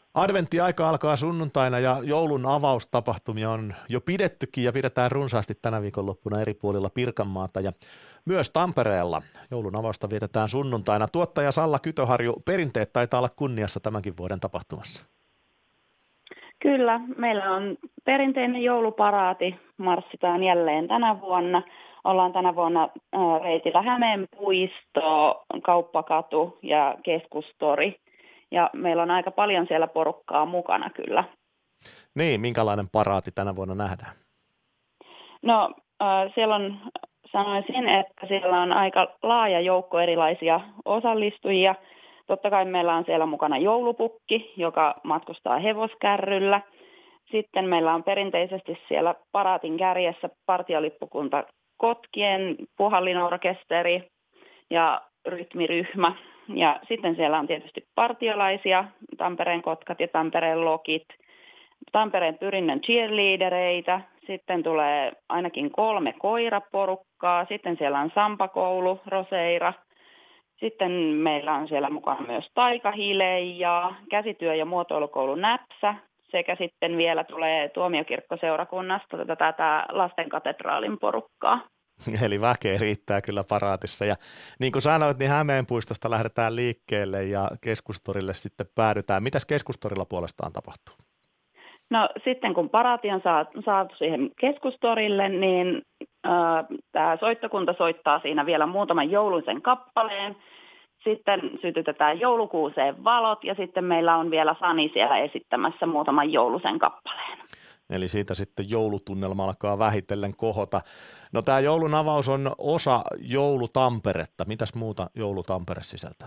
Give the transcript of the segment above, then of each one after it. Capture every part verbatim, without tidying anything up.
Adventtiaika alkaa sunnuntaina ja joulun avaustapahtumia on jo pidettykin ja pidetään runsaasti tänä viikonloppuna eri puolilla Pirkanmaata ja myös Tampereella. Joulun avausta vietetään sunnuntaina. Tuottaja Salla Kytöharju, perinteet taitaa olla kunniassa tämänkin vuoden tapahtumassa. Kyllä, meillä on perinteinen jouluparaati. Marssitaan jälleen tänä vuonna. Ollaan tänä vuonna reitillä Hämeen puisto, Kauppakatu ja Keskustori. Ja meillä on aika paljon siellä porukkaa mukana kyllä. Niin, minkälainen paraati tänä vuonna nähdään? No äh, siellä on, sanoisin, että siellä on aika laaja joukko erilaisia osallistujia. Totta kai meillä on siellä mukana joulupukki, joka matkustaa hevoskärryllä. Sitten meillä on perinteisesti siellä paraatin kärjessä partiolippukunta Kotkien, puhallinorkesteri ja rytmiryhmä. Ja sitten siellä on tietysti partiolaisia, Tampereen Kotkat ja Tampereen Lokit, Tampereen Pyrinnön cheerleadereitä, sitten tulee ainakin kolme koiraporukkaa, sitten siellä on Sampakoulu, Roseira, sitten meillä on siellä mukana myös Taikahile ja käsityö- ja muotoilukoulu Näpsä, sekä sitten vielä tulee tuomiokirkkoseurakunnasta tätä, tätä lastenkatedraalin porukkaa. Eli väkeä riittää kyllä paraatissa. Ja niin kuin sanoit, niin Hämeenpuistosta lähdetään liikkeelle ja Keskustorille sitten päädytään. Mitäs Keskustorilla puolestaan tapahtuu? No sitten kun paraati on saatu siihen Keskustorille, niin äh, tämä soittokunta soittaa siinä vielä muutaman jouluisen kappaleen. Sitten sytytetään joulukuuseen valot ja sitten meillä on vielä Sani siellä esittämässä muutaman jouluisen kappaleen. Eli siitä sitten joulutunnelma alkaa vähitellen kohota. No tämä joulun avaus on osa Joulutamperetta. Mitäs muuta Joulutampere sisältää?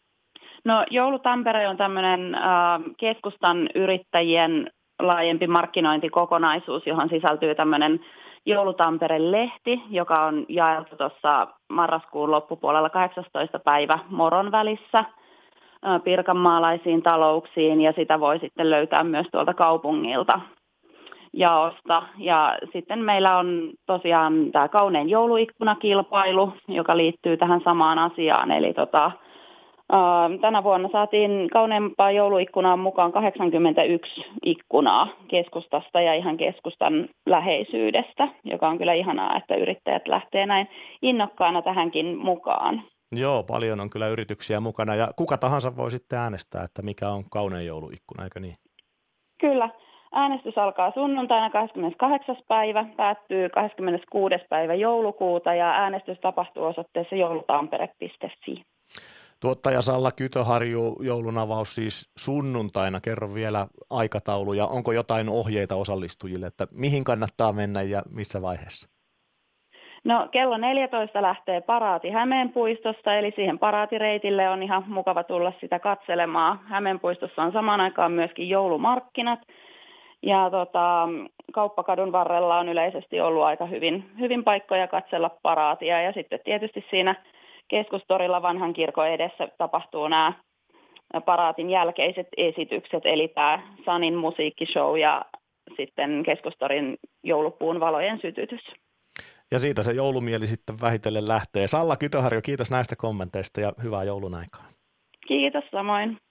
No Joulutampere on tämmöinen äh, keskustan yrittäjien laajempi markkinointikokonaisuus, johon sisältyy tämmöinen Joulutampere-lehti, joka on jaeltu tuossa marraskuun loppupuolella kahdeksastoista päivä Moron välissä äh, pirkanmaalaisiin talouksiin ja sitä voi sitten löytää myös tuolta kaupungilta jaosta. Ja sitten meillä on tosiaan tämä kaunein jouluikkunakilpailu, joka liittyy tähän samaan asiaan. Eli tota, ää, tänä vuonna saatiin kauneimpaa jouluikkunaa mukaan kahdeksankymmentäyksi ikkunaa keskustasta ja ihan keskustan läheisyydestä, joka on kyllä ihanaa, että yrittäjät lähtee näin innokkaana tähänkin mukaan. Joo, paljon on kyllä yrityksiä mukana ja kuka tahansa voi sitten äänestää, että mikä on kaunein jouluikkuna, eikö niin? Kyllä. Äänestys alkaa sunnuntaina kahdeskymmeneskahdeksas päivä, päättyy kahdeskymmeneskuudes päivä joulukuuta ja äänestys tapahtuu osoitteessa joulutampere piste fi. Tuottaja Salla Kytöharju, joulun avaus siis sunnuntaina. Kerro vielä aikataulu ja onko jotain ohjeita osallistujille, että mihin kannattaa mennä ja missä vaiheessa? No kello neljätoista lähtee paraati Hämeenpuistosta, eli siihen paraatireitille on ihan mukava tulla sitä katselemaan. Hämeenpuistossa on samaan aikaan myöskin joulumarkkinat. Ja tota, Kauppakadun varrella on yleisesti ollut aika hyvin, hyvin paikkoja katsella paraatia. Ja sitten tietysti siinä Keskustorilla vanhan kirkon edessä tapahtuu nämä paraatin jälkeiset esitykset, eli tämä Sanin musiikkishow ja sitten Keskustorin joulupuun valojen sytytys. Ja siitä se joulumieli sitten vähitellen lähtee. Salla Kytöharju, kiitos näistä kommenteista ja hyvää joulun aikaa. Kiitos samoin.